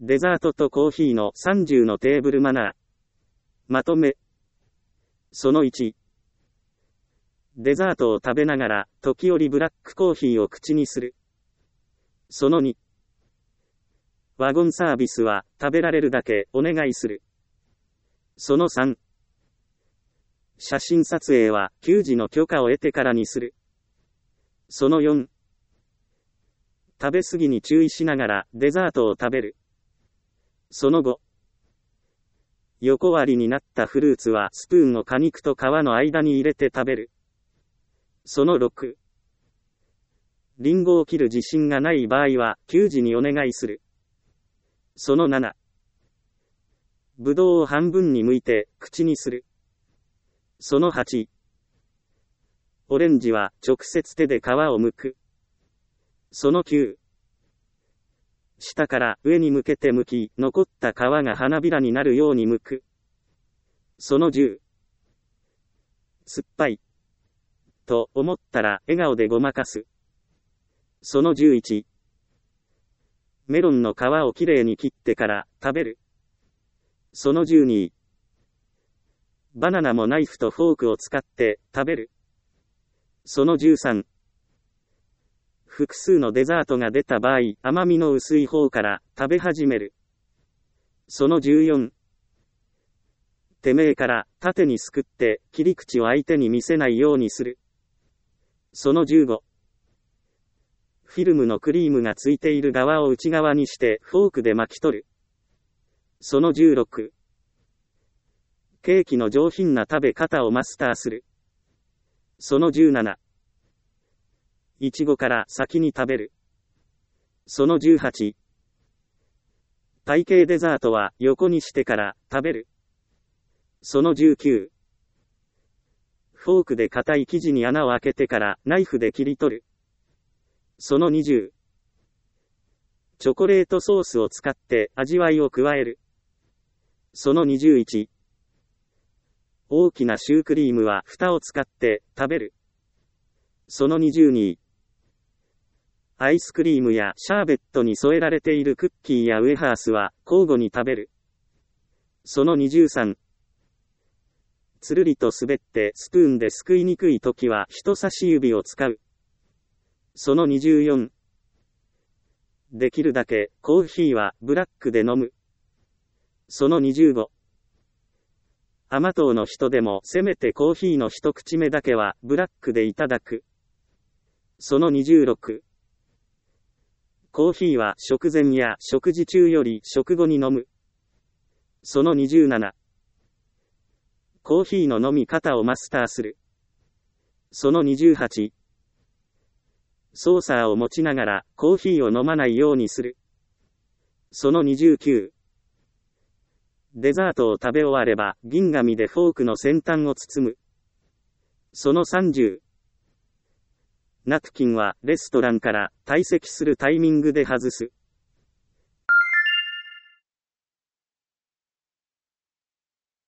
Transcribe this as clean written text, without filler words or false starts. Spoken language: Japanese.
デザートとコーヒーの30のテーブルマナー。まとめ。その1。デザートを食べながら、時折ブラックコーヒーを口にする。その2。ワゴンサービスは、食べられるだけお願いする。その3。写真撮影は、給仕の許可を得てからにする。その4。食べ過ぎに注意しながら、デザートを食べる。その5。横割りになったフルーツはスプーンを果肉と皮の間に入れて食べる。その6。リンゴを切る自信がない場合は、給仕にお願いする。その7。ぶどうを半分に剥いて、口にする。その8。オレンジは直接手で皮を剥く。その9。下から上に向けて剥き、残った皮が花びらになるように剥く。その10。酸っぱい。と思ったら笑顔でごまかす。その11。メロンの皮をきれいに切ってから食べる。その12。バナナもナイフとフォークを使って食べる。その13。複数のデザートが出た場合、甘みの薄い方から食べ始める。その14。てめえから縦にすくって切り口を相手に見せないようにする。その15。フィルムのクリームがついている側を内側にしてフォークで巻き取る。その16。ケーキの上品な食べ方をマスターする。その17。いちごから先に食べる。その18。体型デザートは横にしてから食べる。その19。フォークで硬い生地に穴を開けてからナイフで切り取る。その20。チョコレートソースを使って味わいを加える。その21。大きなシュークリームは蓋を使って食べる。その22。アイスクリームやシャーベットに添えられているクッキーやウェハースは交互に食べる。その23。つるりと滑ってスプーンですくいにくいときは人差し指を使う。その24。できるだけコーヒーはブラックで飲む。その25。甘党の人でもせめてコーヒーの一口目だけはブラックでいただく。その26。コーヒーは食前や食事中より食後に飲む。その27。コーヒーの飲み方をマスターする。その28。ソーサーを持ちながらコーヒーを飲まないようにする。その29。デザートを食べ終われば銀紙でフォークの先端を包む。その30。ナプキンはレストランから退席するタイミングで外す。